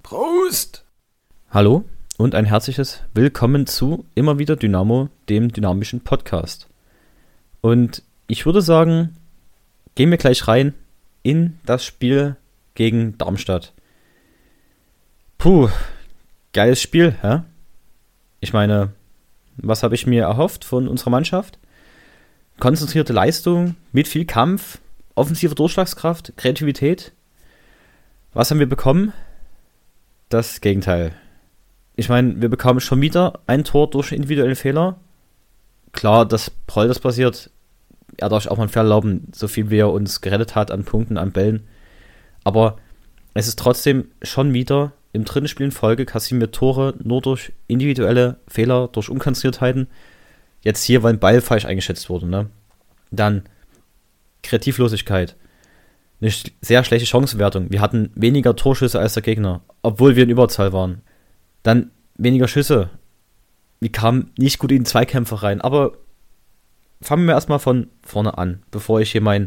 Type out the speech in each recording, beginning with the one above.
Prost! Hallo und ein herzliches Willkommen zu Immer wieder Dynamo, dem dynamischen Podcast. Und ich würde sagen, gehen wir gleich rein in das Spiel gegen Darmstadt. Puh, geiles Spiel, hä? Ich meine, was habe ich mir erhofft von unserer Mannschaft? Konzentrierte Leistung, mit viel Kampf, offensive Durchschlagskraft, Kreativität. Was haben wir bekommen? Das Gegenteil. Ich meine, wir bekamen schon wieder ein Tor durch individuelle Fehler. Klar, dass Proll das passiert, er darf auch mal fair erlauben, so viel wie er uns gerettet hat an Punkten, an Bällen. Aber es ist trotzdem schon wieder im dritten Spiel in Folge kassieren wir Tore nur durch individuelle Fehler, durch Unkonzentriertheiten. Jetzt hier, weil ein Ball falsch eingeschätzt wurde. Ne? Dann Kreativlosigkeit. Eine sehr schlechte Chancenwertung. Wir hatten weniger Torschüsse als der Gegner, obwohl wir in Überzahl waren. Dann weniger Schüsse. Wir kamen nicht gut in die Zweikämpfe rein. Aber fangen wir erstmal von vorne an, bevor ich hier mein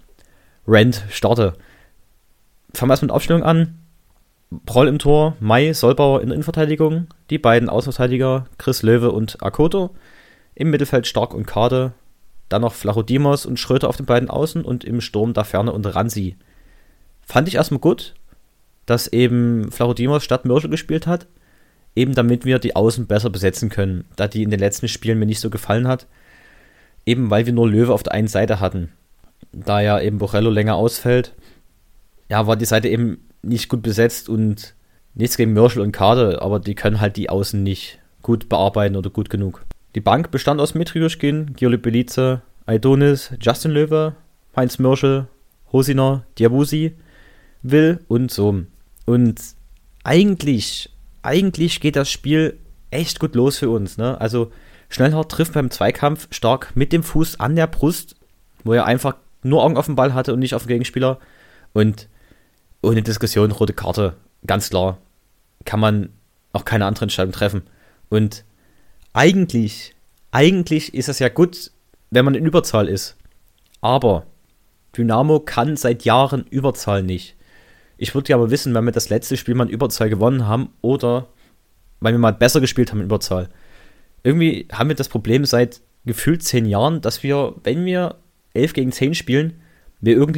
Rant starte. Fangen wir erstmal mit der Aufstellung an. Proll im Tor, Mai, Solbauer in der Innenverteidigung, die beiden Außenverteidiger, Chris Löwe und Akoto. Im Mittelfeld Stark und Kade. Dann noch Flachodimos und Schröter auf den beiden Außen und im Sturm da Ferne und Ransi. Fand ich erstmal gut, dass eben Flachodimos statt Mürschel gespielt hat, eben damit wir die Außen besser besetzen können, da die in den letzten Spielen mir nicht so gefallen hat, eben weil wir nur Löwe auf der einen Seite hatten. Da ja eben Borrello länger ausfällt, ja, war die Seite eben nicht gut besetzt und nichts gegen Mürschel und Kade, aber die können halt die Außen nicht gut bearbeiten oder gut genug. Die Bank bestand aus Mitrioschkin, Gioli Belize, Aidonis, Justin Löwe, Heinz Mürschel, Hosiner, Diabusi, Will und so. Und eigentlich geht das Spiel echt gut los für uns. Ne? Also Schnellhardt trifft beim Zweikampf stark mit dem Fuß an der Brust, wo er einfach nur Augen auf den Ball hatte und nicht auf den Gegenspieler. Und ohne Diskussion, rote Karte, ganz klar. Kann man auch keine andere Entscheidung treffen. Und eigentlich ist es ja gut, wenn man in Überzahl ist. Aber Dynamo kann seit Jahren Überzahl nicht. Ich würde ja aber wissen, wenn wir das letzte Spiel mal in Überzahl gewonnen haben oder weil wir mal besser gespielt haben in Überzahl. Irgendwie haben wir das Problem seit gefühlt 10 Jahren, dass wir, wenn wir 11 gegen 10 spielen, wir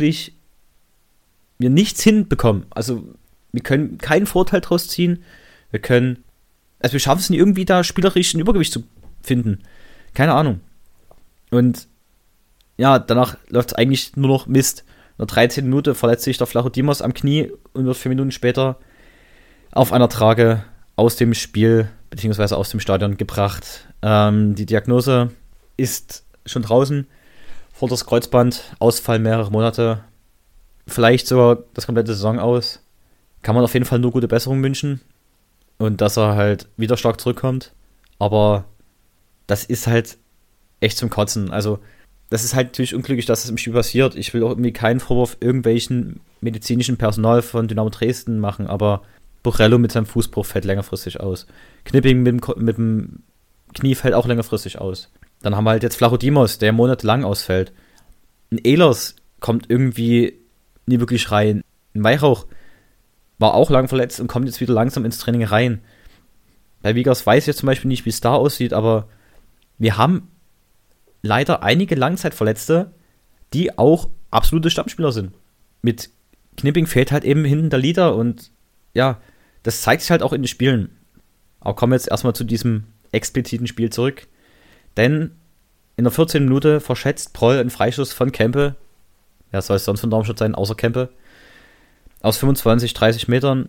nichts hinbekommen. Also wir können keinen Vorteil draus ziehen. Wir schaffen es nicht irgendwie da spielerisch ein Übergewicht zu finden. Keine Ahnung. Und ja, danach läuft es eigentlich nur noch Mist. In der 13. Minute verletzt sich der Flachodimos am Knie und wird 4 Minuten später auf einer Trage aus dem Spiel bzw. aus dem Stadion gebracht. Die Diagnose ist schon draußen. Vorderes Kreuzband, Ausfall mehrere Monate. Vielleicht sogar das komplette Saison aus. Kann man auf jeden Fall nur gute Besserung wünschen. Und dass er halt wieder stark zurückkommt. Aber das ist halt echt zum Kotzen. Also, das ist halt natürlich unglücklich, dass das im Spiel passiert. Ich will auch irgendwie keinen Vorwurf irgendwelchen medizinischen Personal von Dynamo Dresden machen, aber Borrello mit seinem Fußbruch fällt längerfristig aus. Knipping mit dem Knie fällt auch längerfristig aus. Dann haben wir halt jetzt Flachodimos, der monatelang ausfällt. Ein Ehlers kommt irgendwie nie wirklich rein. Ein Weihrauch war auch lang verletzt und kommt jetzt wieder langsam ins Training rein. Bei Wiegers weiß ich jetzt zum Beispiel nicht, wie es da aussieht, aber wir haben leider einige Langzeitverletzte, die auch absolute Stammspieler sind. Mit Knipping fehlt halt eben hinten der Leader und ja, das zeigt sich halt auch in den Spielen. Aber kommen wir jetzt erstmal zu diesem expliziten Spiel zurück. Denn in der 14. Minute verschätzt Proll einen Freischuss von Kempe. Ja, soll es sonst von Darmstadt sein, außer Kempe. Aus 25, 30 Metern.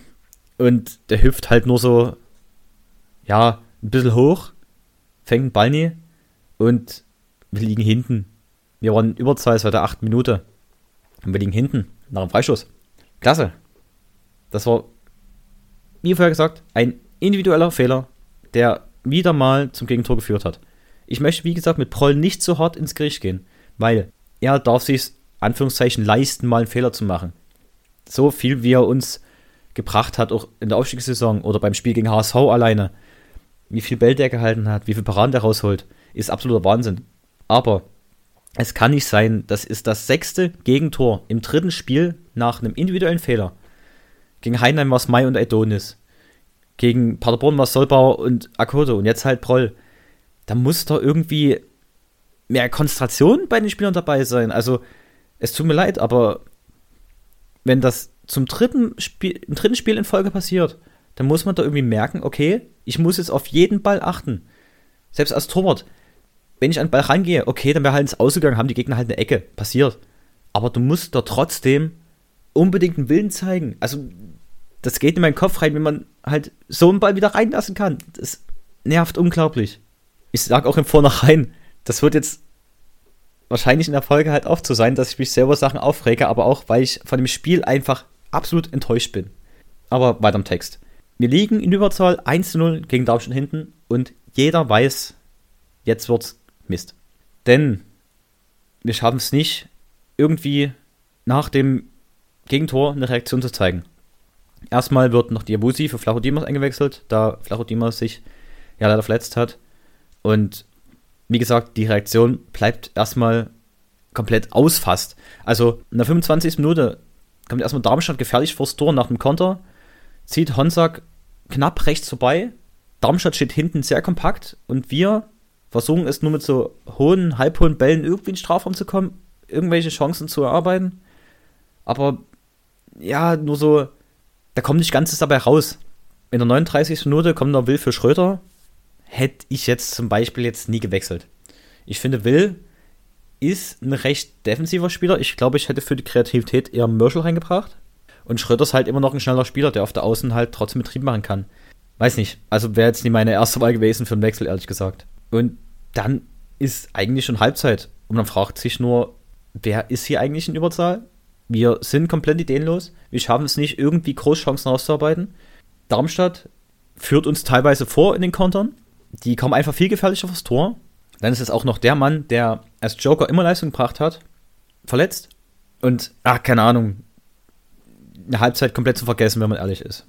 Und der hüpft halt nur so, ja, ein bisschen hoch, fängt den Ball nie und wir liegen hinten. Wir waren in Überzahl, es war der 8. Minute. Und wir liegen hinten, nach dem Freischuss. Klasse. Das war, wie vorher gesagt, ein individueller Fehler, der wieder mal zum Gegentor geführt hat. Ich möchte, wie gesagt, mit Proll nicht so hart ins Gericht gehen, weil er darf sich, Anführungszeichen, leisten, mal einen Fehler zu machen. So viel, wie er uns gebracht hat, auch in der Aufstiegssaison oder beim Spiel gegen HSV alleine, wie viel Bälle der gehalten hat, wie viel Paraden der rausholt, ist absoluter Wahnsinn. Aber es kann nicht sein, das ist das 6. Gegentor im 3. Spiel nach einem individuellen Fehler Gegen Heidenheim war es Mai und Aidonis. Gegen Paderborn war es Solbauer und Akoto und jetzt halt Proll. Da muss doch irgendwie mehr Konzentration bei den Spielern dabei sein. Also, es tut mir leid, aber wenn das im dritten Spiel in Folge passiert, dann muss man da irgendwie merken, okay, ich muss jetzt auf jeden Ball achten. Selbst als Torwart, wenn ich an den Ball rangehe, okay, dann wäre halt ins Ausgegangen, haben die Gegner halt eine Ecke, passiert. Aber du musst da trotzdem unbedingt einen Willen zeigen. Also, das geht in meinen Kopf rein, wenn man halt so einen Ball wieder reinlassen kann. Das nervt unglaublich. Ich sag auch im Vornherein, das wird jetzt wahrscheinlich in der Folge halt oft so sein, dass ich mich selber Sachen aufrege, aber auch, weil ich von dem Spiel einfach absolut enttäuscht bin. Aber weiter im Text. Wir liegen in Überzahl 1:0 gegen Darmstadt hinten und jeder weiß, jetzt wird's Mist. Denn wir schaffen es nicht, irgendwie nach dem Gegentor eine Reaktion zu zeigen. Erstmal wird noch Diawusi für Flacho Dimas eingewechselt, da Flacho Dimas sich ja leider verletzt hat. Und wie gesagt, die Reaktion bleibt erstmal komplett aus fast. Also in der 25. Minute kommt erstmal Darmstadt gefährlich vors Tor nach dem Konter, zieht Honsack knapp rechts vorbei. Darmstadt steht hinten sehr kompakt und wir versuchen es nur mit so hohen, halbhohen Bällen irgendwie in den Strafraum zu kommen, irgendwelche Chancen zu erarbeiten. Aber ja, nur so, da kommt nicht Ganzes dabei raus. In der 39. Minute kommt noch Will für Schröder. Hätte ich jetzt zum Beispiel jetzt nie gewechselt. Ich finde, Will ist ein recht defensiver Spieler. Ich glaube, ich hätte für die Kreativität eher Mörschel reingebracht. Und Schröder ist halt immer noch ein schneller Spieler, der auf der Außen halt trotzdem Betrieb machen kann. Weiß nicht, also wäre jetzt nie meine erste Wahl gewesen für einen Wechsel, ehrlich gesagt. Und dann ist eigentlich schon Halbzeit. Und man fragt sich nur, wer ist hier eigentlich in Überzahl? Wir sind komplett ideenlos. Wir schaffen es nicht, irgendwie Großchancen auszuarbeiten. Darmstadt führt uns teilweise vor in den Kontern. Die kommen einfach viel gefährlicher aufs Tor. Dann ist es auch noch der Mann, der als Joker immer Leistung gebracht hat, verletzt. Und, keine Ahnung, eine Halbzeit komplett zu vergessen, wenn man ehrlich ist.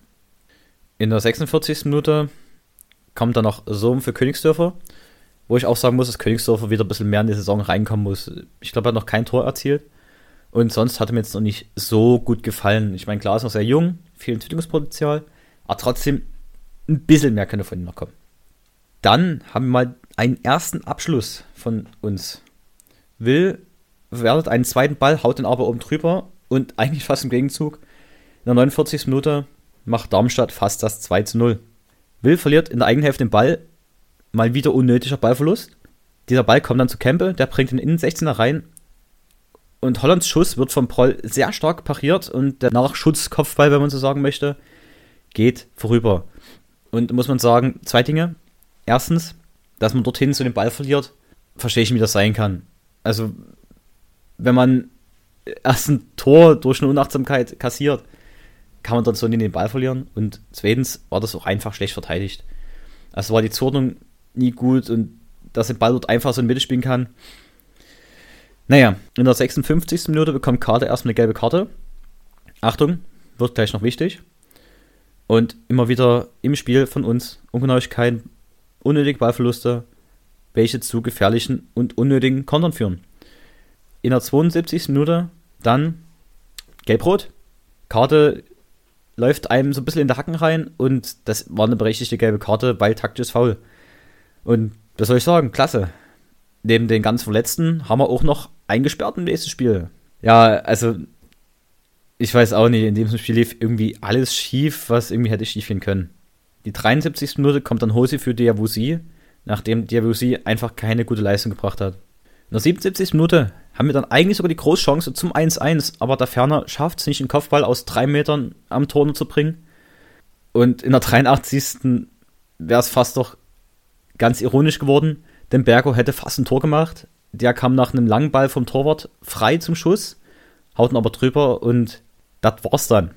In der 46. Minute kommt dann noch Sohm für Königsdörfer, wo ich auch sagen muss, dass Königsdörfer wieder ein bisschen mehr in die Saison reinkommen muss. Ich glaube, er hat noch kein Tor erzielt. Und sonst hat er mir jetzt noch nicht so gut gefallen. Ich meine, klar, ist noch sehr jung, viel Entwicklungspotenzial, aber trotzdem ein bisschen mehr könnte von ihm noch kommen. Dann haben wir mal einen ersten Abschluss von uns. Will verwertet einen zweiten Ball, haut den aber oben drüber und eigentlich fast im Gegenzug. In der 49. Minute macht Darmstadt fast das 2:0. Will verliert in der eigenen Hälfte den Ball, mal wieder unnötiger Ballverlust. Dieser Ball kommt dann zu Kempe, der bringt den Innen-16er rein und Hollands Schuss wird vom Proll sehr stark pariert und der Nachschutzkopfball, wenn man so sagen möchte, geht vorüber. Und muss man sagen, zwei Dinge. Erstens, dass man dorthin so den Ball verliert, verstehe ich, wie das sein kann. Also, wenn man erst ein Tor durch eine Unachtsamkeit kassiert, kann man dort so den Ball verlieren. Und zweitens war das auch einfach schlecht verteidigt. Also war die Zuordnung nie gut und dass der Ball dort einfach so in die Mitte spielen kann. Naja, in der 56. Minute bekommt Karte erstmal eine gelbe Karte. Achtung, wird gleich noch wichtig. Und immer wieder im Spiel von uns Ungenauigkeiten, unnötige Ballverluste, welche zu gefährlichen und unnötigen Kontern führen. In der 72. Minute dann Gelb-Rot. Karte läuft einem so ein bisschen in den Hacken rein und das war eine berechtigte gelbe Karte, weil taktisches Foul. Und was soll ich sagen? Klasse. Neben den ganz Verletzten haben wir auch noch eingesperrt im nächsten Spiel. Ja, also ich weiß auch nicht, in diesem Spiel lief irgendwie alles schief, was irgendwie hätte schief gehen können. Die 73. Minute kommt dann Hose für Diawusi, nachdem Diawusi einfach keine gute Leistung gebracht hat. In der 77. Minute haben wir dann eigentlich sogar die Großchance zum 1:1, aber der Ferner schafft es nicht, einen Kopfball aus 3 Metern am Tor zu bringen. Und in der 83. wäre es fast doch ganz ironisch geworden, denn Bergo hätte fast ein Tor gemacht. Der kam nach einem langen Ball vom Torwart frei zum Schuss, haut ihn aber drüber und das war's dann.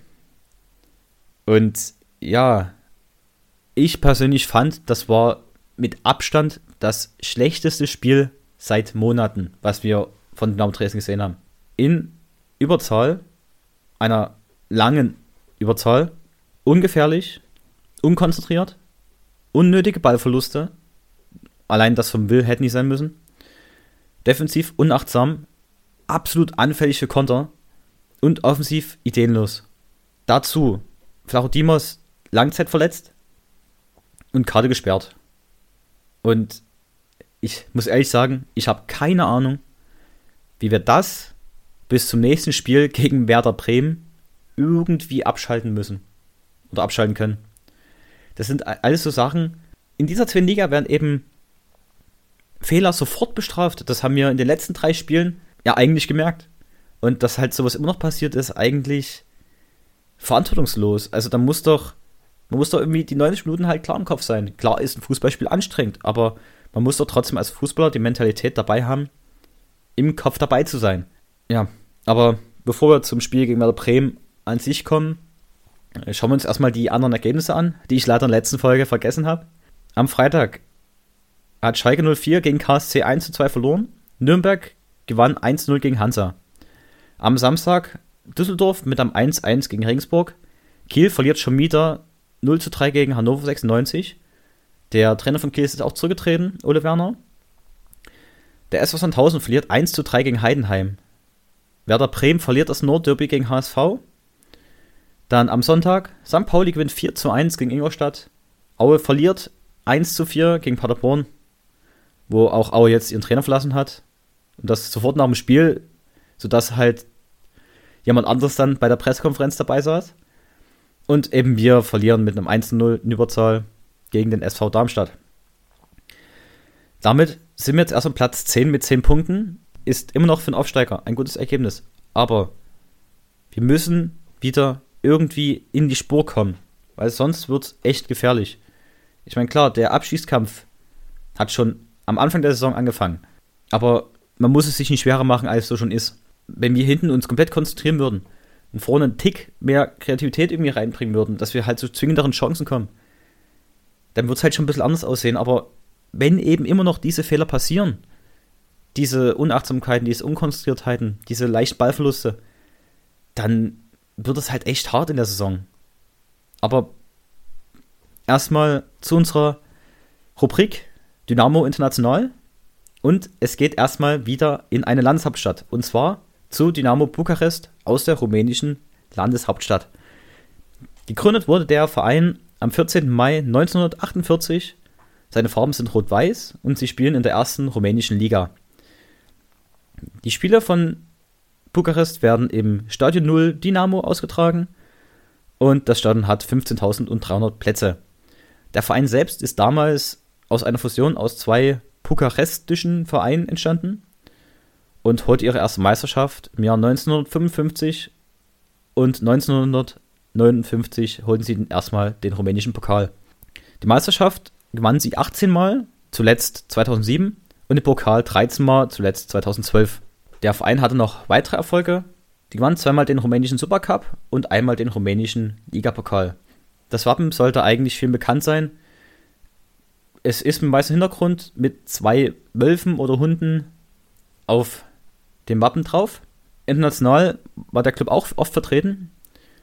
Und ja, ich persönlich fand, das war mit Abstand das schlechteste Spiel seit Monaten, was wir von Dynamo Dresden gesehen haben. In Überzahl, einer langen Überzahl, ungefährlich, unkonzentriert, unnötige Ballverluste, allein das vom Will hätte nicht sein müssen, defensiv unachtsam, absolut anfällig für Konter und offensiv ideenlos. Dazu Vlachodimos Langzeit verletzt und Karte gesperrt. Und ich muss ehrlich sagen, ich habe keine Ahnung, wie wir das bis zum nächsten Spiel gegen Werder Bremen irgendwie abschalten müssen oder abschalten können. Das sind alles so Sachen. In dieser zweiten Liga werden eben Fehler sofort bestraft. Das haben wir in den letzten 3 Spielen ja eigentlich gemerkt. Und dass halt sowas immer noch passiert, ist eigentlich verantwortungslos. Also man muss doch irgendwie die 90 Minuten halt klar im Kopf sein. Klar ist ein Fußballspiel anstrengend, aber man muss doch trotzdem als Fußballer die Mentalität dabei haben, im Kopf dabei zu sein. Ja, aber bevor wir zum Spiel gegen Werder Bremen an sich kommen, schauen wir uns erstmal die anderen Ergebnisse an, die ich leider in der letzten Folge vergessen habe. Am Freitag hat Schalke 04 gegen KSC 1:2 verloren. Nürnberg gewann 1:0 gegen Hansa. Am Samstag Düsseldorf mit einem 1:1 gegen Regensburg. Kiel verliert schon wieder 0:3 gegen Hannover 96. Der Trainer von Kiel ist auch zurückgetreten, Ole Werner. Der SV Sandhausen verliert 1:3 gegen Heidenheim. Werder Bremen verliert das Nordderby gegen HSV. Dann am Sonntag St. Pauli gewinnt 4:1 gegen Ingolstadt. Aue verliert 1:4 gegen Paderborn, wo auch Aue jetzt ihren Trainer verlassen hat. Und das sofort nach dem Spiel, sodass halt jemand anderes dann bei der Pressekonferenz dabei saß. Und eben wir verlieren mit einem 1:0 in Überzahl gegen den SV Darmstadt. Damit sind wir jetzt erst am Platz 10 mit 10 Punkten. Ist immer noch für einen Aufsteiger ein gutes Ergebnis. Aber wir müssen wieder irgendwie in die Spur kommen, weil sonst wird es echt gefährlich. Ich meine, klar, der Abschießkampf hat schon am Anfang der Saison angefangen. Aber man muss es sich nicht schwerer machen, als es so schon ist. Wenn wir hinten uns komplett konzentrieren würden und vorne einen Tick mehr Kreativität irgendwie reinbringen würden, dass wir halt zu zwingenderen Chancen kommen, dann wird es halt schon ein bisschen anders aussehen. Aber wenn eben immer noch diese Fehler passieren, diese Unachtsamkeiten, diese Unkonzentriertheiten, diese leichten Ballverluste, dann wird es halt echt hart in der Saison. Aber erstmal zu unserer Rubrik Dynamo International. Und es geht erstmal wieder in eine Landeshauptstadt. Und zwar zu Dynamo Bukarest aus der rumänischen Landeshauptstadt. Gegründet wurde der Verein am 14. Mai 1948. Seine Farben sind rot-weiß und sie spielen in der ersten rumänischen Liga. Die Spiele von Bukarest werden im Stadion 0 Dynamo ausgetragen und das Stadion hat 15.300 Plätze. Der Verein selbst ist damals aus einer Fusion aus 2 bukarestischen Vereinen entstanden und holte ihre erste Meisterschaft im Jahr 1955 und 1959 holten sie erstmal den rumänischen Pokal. Die Meisterschaft gewannen sie 18 Mal, zuletzt 2007 und den Pokal 13 Mal, zuletzt 2012. Der Verein hatte noch weitere Erfolge. Die gewann 2-mal den rumänischen Supercup und einmal den rumänischen Ligapokal. Das Wappen sollte eigentlich vielen bekannt sein. Es ist mit weißem Hintergrund mit 2 Wölfen oder Hunden auf dem Wappen drauf. International war der Club auch oft vertreten.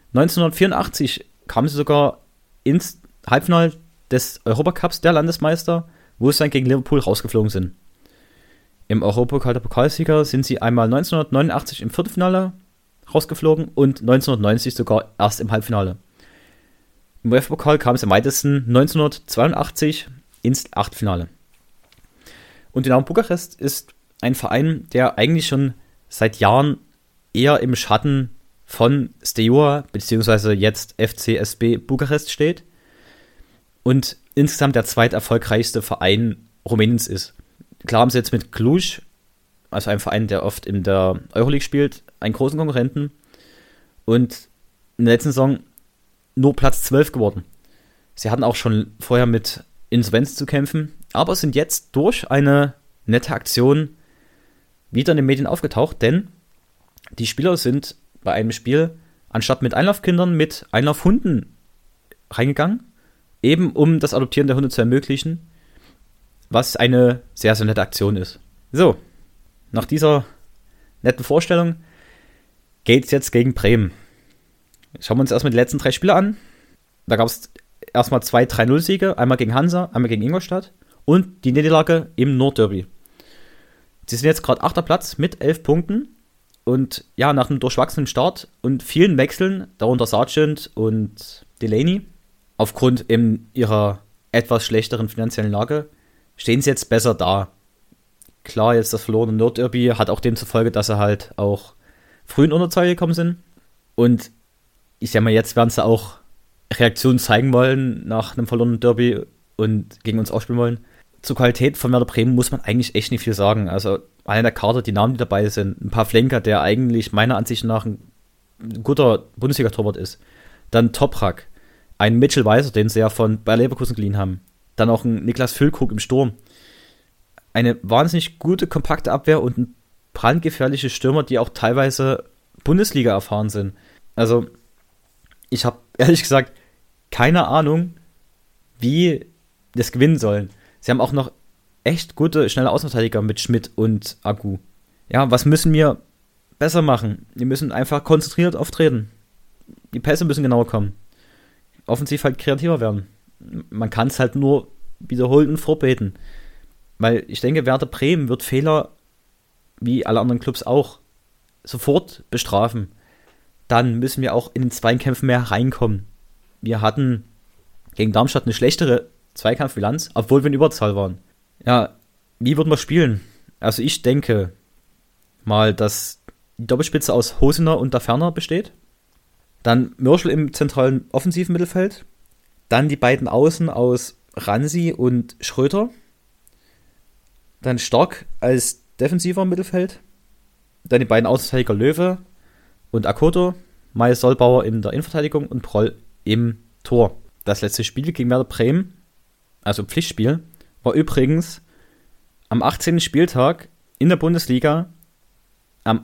1984 kamen sie sogar ins Halbfinale des Europacups der Landesmeister, wo sie dann gegen Liverpool rausgeflogen sind. Im Europapokal der Pokalsieger sind sie einmal 1989 im Viertelfinale rausgeflogen und 1990 sogar erst im Halbfinale. Im UEFA-Pokal kam es am weitesten 1982 ins Achtelfinale. Und Dynamo Bukarest ist ein Verein, der eigentlich schon seit Jahren eher im Schatten von Steaua bzw. jetzt FCSB Bukarest steht und insgesamt der zweiterfolgreichste Verein Rumäniens ist. Klar haben sie jetzt mit Cluj, also einem Verein, der oft in der Euroleague spielt, einen großen Konkurrenten und in der letzten Saison nur Platz 12 geworden. Sie hatten auch schon vorher mit Insolvenz zu kämpfen, aber sind jetzt durch eine nette Aktion wieder in den Medien aufgetaucht, denn die Spieler sind bei einem Spiel anstatt mit Einlaufkindern mit Einlaufhunden reingegangen, eben um das Adoptieren der Hunde zu ermöglichen, was eine sehr, sehr nette Aktion ist. So, nach dieser netten Vorstellung geht es jetzt gegen Bremen. Schauen wir uns erstmal die letzten 3 Spiele an. Da gab es erstmal 2 3-0-Siege, einmal gegen Hansa, einmal gegen Ingolstadt und die Niederlage im Nordderby. Sie sind jetzt gerade 8. Platz mit 11 Punkten und ja, nach einem durchwachsenen Start und vielen Wechseln, darunter Sargent und Delaney. Aufgrund eben ihrer etwas schlechteren finanziellen Lage stehen sie jetzt besser da. Klar, jetzt das verlorene Nordderby hat auch demzufolge, dass sie halt auch früh in Unterzahl gekommen sind. Und ich sag mal, jetzt werden sie auch Reaktionen zeigen wollen nach einem verlorenen Derby und gegen uns ausspielen wollen. Zur Qualität von Werder Bremen muss man eigentlich echt nicht viel sagen. Also allein der Kader, die Namen, die dabei sind, ein paar Flenker, der eigentlich meiner Ansicht nach ein guter Bundesliga-Torwart ist. Dann Toprak, ein Mitchell Weiser, den sie ja von Bayer Leverkusen geliehen haben. Dann auch ein Niklas Füllkrug im Sturm. Eine wahnsinnig gute, kompakte Abwehr und ein brandgefährliche Stürmer, die auch teilweise Bundesliga erfahren sind. Also, ich habe ehrlich gesagt keine Ahnung, wie das gewinnen sollen. Sie haben auch noch echt gute, schnelle Außenverteidiger mit Schmidt und Agu. Ja, was müssen wir besser machen? Wir müssen einfach konzentriert auftreten. Die Pässe müssen genauer kommen. Offensiv halt kreativer werden. Man kann es halt nur wiederholt und vorbeten. Weil ich denke, Werder Bremen wird Fehler, wie alle anderen Clubs auch, sofort bestrafen. Dann müssen wir auch in den Zweikämpfen mehr reinkommen. Wir hatten gegen Darmstadt eine schlechtere Zweikampfbilanz, obwohl wir in Überzahl waren. Ja, wie würden wir spielen? Also ich denke mal, dass die Doppelspitze aus Hosener und Daferner besteht. Dann Mörschel im zentralen offensiven Mittelfeld. Dann die beiden Außen aus Ransi und Schröter. Dann Stark als defensiver Mittelfeld. Dann die beiden Außenverteidiger Löwe und Akoto. Mai Solbauer in der Innenverteidigung und Proll im Tor. Das letzte Spiel gegen Werder Bremen, also Pflichtspiel, war übrigens am 18. Spieltag in der Bundesliga am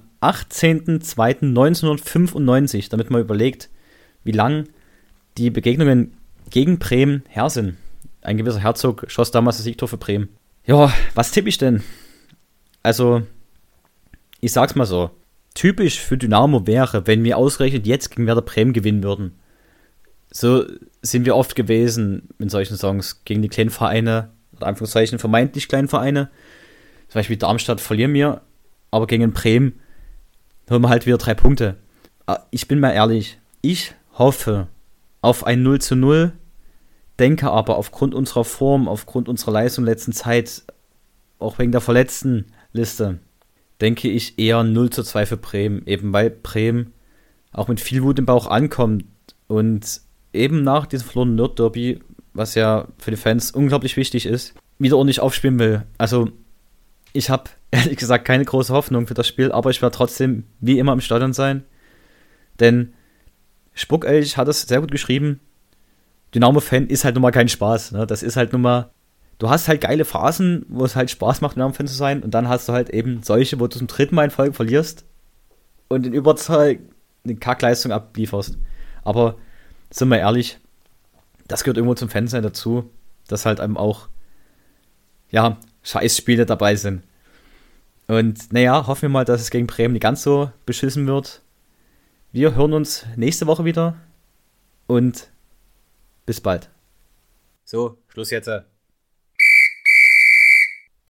18.02.1995, damit man überlegt, wie lang die Begegnungen gegen Bremen her sind. Ein gewisser Herzog schoss damals das Siegtor für Bremen. Ja, was tippe ich denn? Also, ich sag's mal so. Typisch für Dynamo wäre, wenn wir ausgerechnet jetzt gegen Werder Bremen gewinnen würden. So sind wir oft gewesen in solchen Songs gegen die kleinen Vereine, oder Anführungszeichen vermeintlich kleinen Vereine. Zum Beispiel Darmstadt verlieren wir, aber gegen Bremen holen wir halt wieder 3 Punkte. Ich bin mal ehrlich, ich hoffe auf ein 0:0, denke aber aufgrund unserer Form, aufgrund unserer Leistung in letzter Zeit, auch wegen der Verletztenliste, denke ich eher 0:2 für Bremen, eben weil Bremen auch mit viel Wut im Bauch ankommt und eben nach diesem verlorenen Nordderby, was ja für die Fans unglaublich wichtig ist, wieder ordentlich aufspielen will. Also ich habe ehrlich gesagt keine große Hoffnung für das Spiel, aber ich werde trotzdem wie immer im Stadion sein, denn Spuckelch hat es sehr gut geschrieben, Dynamo-Fan ist halt nun mal kein Spaß, ne? Das ist halt nun mal, du hast halt geile Phasen, wo es halt Spaß macht, Dynamo-Fan zu sein, und dann hast du halt eben solche, wo du zum 3. Mal in Folge verlierst und in Überzahl eine Kackleistung ablieferst. Aber sind wir ehrlich, das gehört irgendwo zum Fansein dazu, dass halt einem auch, ja, Scheißspiele dabei sind. Und naja, hoffen wir mal, dass es gegen Bremen nicht ganz so beschissen wird. Wir hören uns nächste Woche wieder und bis bald. So, Schluss jetzt.